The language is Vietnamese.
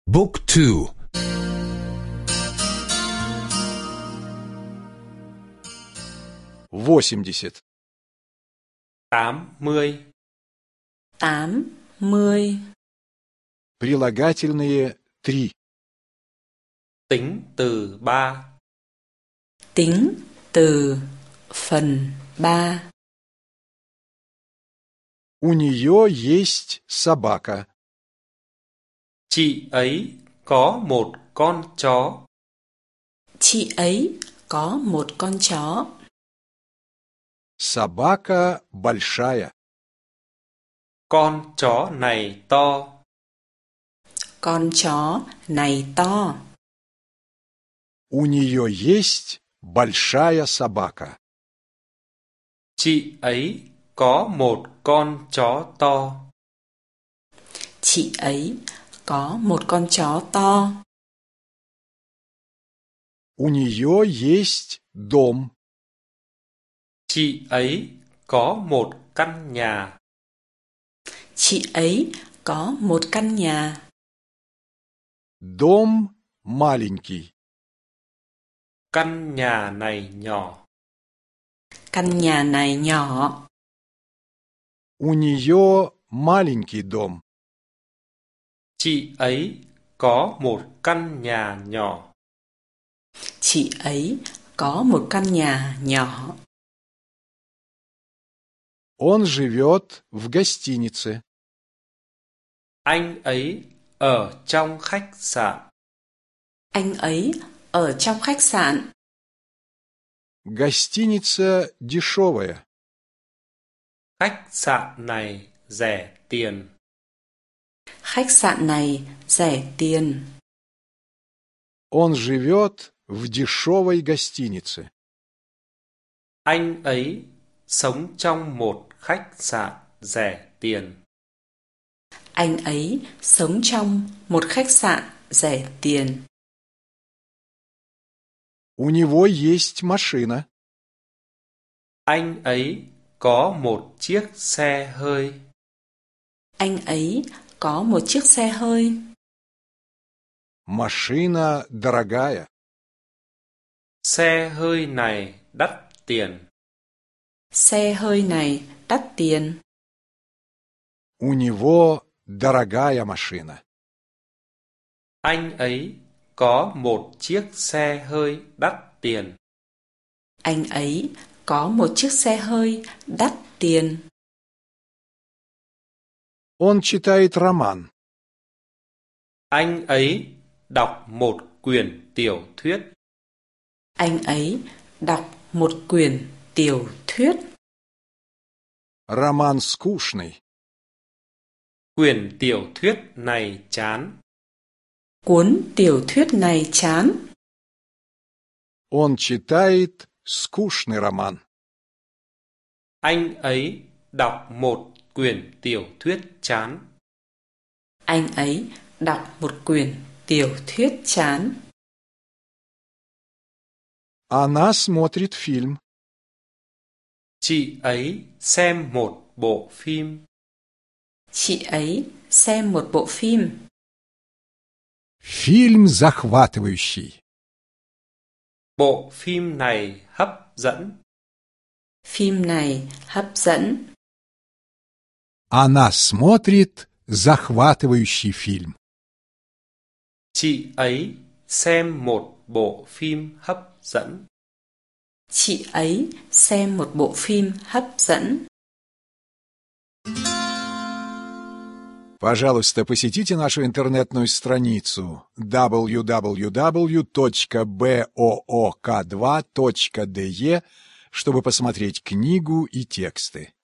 Book 2. 80. 80. 80. Прилагательные 3. Tính từ 3. Tính từ phần 3. У нее есть собака. Chị ấy có một con chó. Chị ấy có một con chó. Собака большая. Con chó này to. Con chó này to. У нее есть большая собака. Chị ấy có một con chó to. Chị ấy có một con chó to. У нее есть дом. Chị ấy có một căn nhà. Chị ấy có một căn nhà. Дом маленький. Căn nhà này nhỏ. Căn nhà này nhỏ. У нее маленький дом. Chị ấy có một căn nhà nhỏ. Chị ấy có một căn nhà nhỏ. Он живет в гостинице. Anh ấy ở trong khách sạn. Anh ấy ở trong khách sạn. Гостиница дешевая. Khách sạn này rẻ tiền. Khách sạn này rẻ tiền. Он живет в дешевой гостинице. Anh ấy sống trong một khách sạn rẻ tiền. Anh ấy sống trong một khách sạn rẻ tiền. У него есть машина. Anh ấy có một chiếc xe hơi. Anh ấy có một chiếc xe hơi. Машина дорогая. Xe hơi này đắt tiền. Xe hơi này đắt tiền. У него дорогая машина. Anh ấy có một chiếc xe hơi đắt tiền. Anh ấy có một chiếc xe hơi đắt tiền. Он читает роман. Anh ấy đọc một quyển tiểu thuyết. Anh ấy đọc một quyển tiểu thuyết. Роман скучный. Quyển tiểu thuyết này chán. Cuốn tiểu thuyết này chán. Он читает скучный роман. Anh ấy đọc một quyển tiểu thuyết chán. Anh ấy đọc một quyển tiểu thuyết chán. Она смотрит фильм. Chị ấy xem một bộ phim. Chị ấy xem một bộ phim. Фильм захватывающий. Bộ phim này hấp dẫn. Phim này hấp dẫn. Она смотрит захватывающий фильм. Chị ấy xem một bộ phim hấp dẫn. Chị ấy xem một bộ phim hấp dẫn. Пожалуйста, посетите нашу интернетную страницу www.book2.de, чтобы посмотреть книгу и тексты.